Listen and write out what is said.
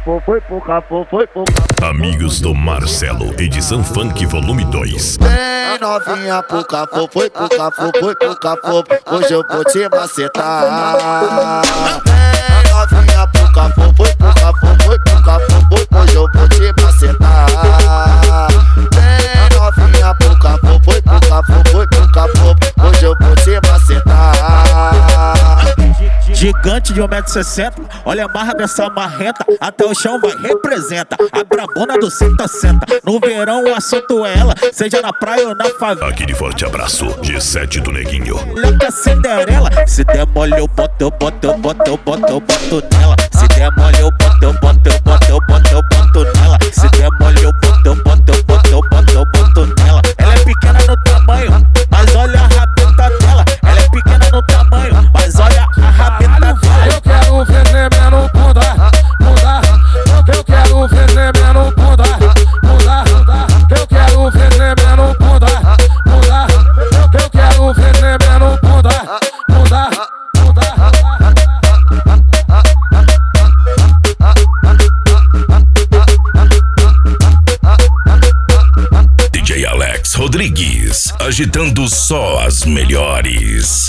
cafô, foi pro cafô, foi pro cafô. Amigos do Marcelo, edição Funk volume 2. Vem novinha pro cafô, foi pro cafô, foi pro cafô. Hoje eu vou te macetar. Vem novinha pro cafô, foi pro cafô, foi pro cafô. Hoje eu vou te macetar. Vem novinha pro cafô, foi pro cafô, foi pro cafô. Hoje eu vou te macetar. Gigante de 1,60 m, olha a marra dessa marrenta, até o chão vai, representa. A brabona do senta. No verão o assunto é ela, seja na praia ou na favela. Aquele forte abraço, G7 do Neguinho. Louca Cinderela, se der mole eu boto nela. Se der mole eu boto nela. Se der mole eu boto nela. Ela é pequena no tamanho, mas olha a rabeta dela. Ela é pequena no tamanho, mas olha a rabeta dela. Eu quero ver tremendo bunda, eu quero ver tremendo bunda, eu quero ver tremendo bunda, eu quero ver tremendo bunda. DJ Alex Rodrigues, agitando só as melhores.